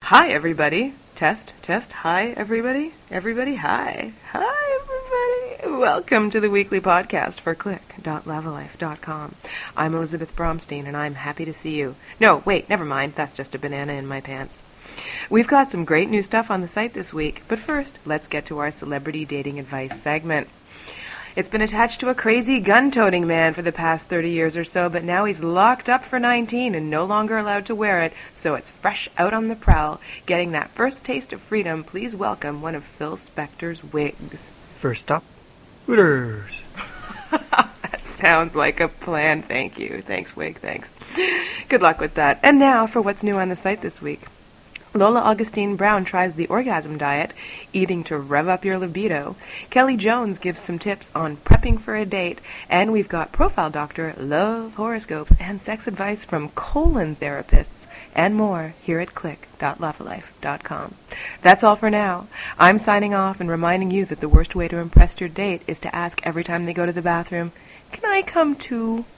Hi, everybody. Test, test. Hi, everybody. Everybody, hi. Hi, everybody. Welcome to the weekly podcast for click.lavalife.com. I'm Elizabeth Bromstein, and I'm happy to see you. No, wait, never mind. That's just a banana in my pants. We've got some great new stuff on the site this week, but first, let's get to our celebrity dating advice segment. It's been attached to a crazy gun-toting man for the past 30 years or so, but now he's locked up for 19 and no longer allowed to wear it, so it's fresh out on the prowl. Getting that first taste of freedom, please welcome one of Phil Spector's wigs. First stop, Hooters. That sounds like a plan, thank you. Thanks, wig, thanks. Good luck with that. And now for what's new on the site this week. Lola Augustine Brown tries the orgasm diet, eating to rev up your libido. Kelly Jones gives some tips on prepping for a date. And we've got Profile Doctor, love horoscopes, and sex advice from colon therapists, and more here at click.lavalife.com. That's all for now. I'm signing off and reminding you that the worst way to impress your date is to ask every time they go to the bathroom, "Can I come too?"